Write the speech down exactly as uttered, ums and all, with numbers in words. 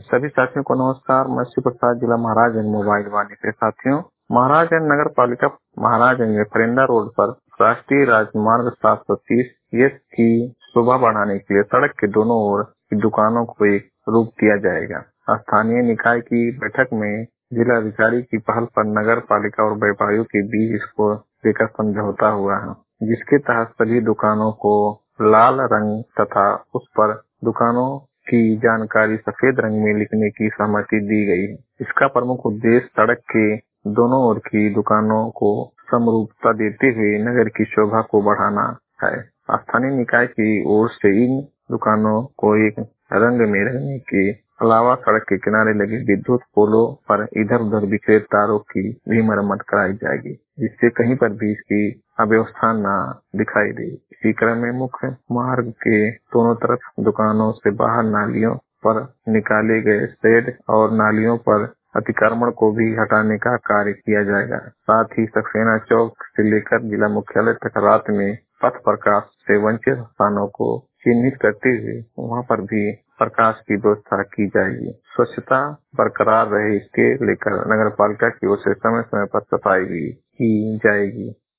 सभी साथियों को नमस्कार। मैं शिव प्रसाद, जिला महाराजगंज मोबाइल वाणी से। साथियों, महाराजगंज नगर पालिका महाराजगंज में फरिंदा रोड पर राष्ट्रीय राजमार्ग सात सौ तीस एस की शोभा बढ़ाने के लिए सड़क के दोनों ओर की दुकानों को एक रूप दिया जाएगा। स्थानीय निकाय की बैठक में जिला अधिकारी की पहल पर नगर पालिका और व्यापारियों के बीच इसको लेकर समझौता हुआ है, जिसके तहत सभी दुकानों को लाल रंग तथा उस पर दुकानों की जानकारी सफेद रंग में लिखने की सहमति दी गई है। इसका प्रमुख उद्देश्य सड़क के दोनों ओर की दुकानों को समरूपता देते हुए नगर की शोभा को बढ़ाना है। स्थानीय निकाय की ओर से इन दुकानों को एक रंग में रखने के अलावा सड़क के किनारे लगे विद्युत पोलों पर इधर उधर बिखरे तारों की भी मरम्मत कराई जाएगी, जिससे कहीं पर भी इसकी अव्यवस्था न दिखाई दे। इसी क्रम में मुख्य मार्ग के दोनों तरफ दुकानों से बाहर नालियों पर निकाले गए शेड और नालियों पर अतिक्रमण को भी हटाने का कार्य किया जाएगा। साथ ही सक्सेना चौक से लेकर जिला मुख्यालय तक रात में पथ प्रकाश से वंचित स्थानों को चिन्हित करते हुए वहां पर भी प्रकाश की व्यवस्था की जाएगी। स्वच्छता बरकरार रहे, इसके लेकर नगर पालिका की ओर से समय समय पर सफाई भी की जाएगी।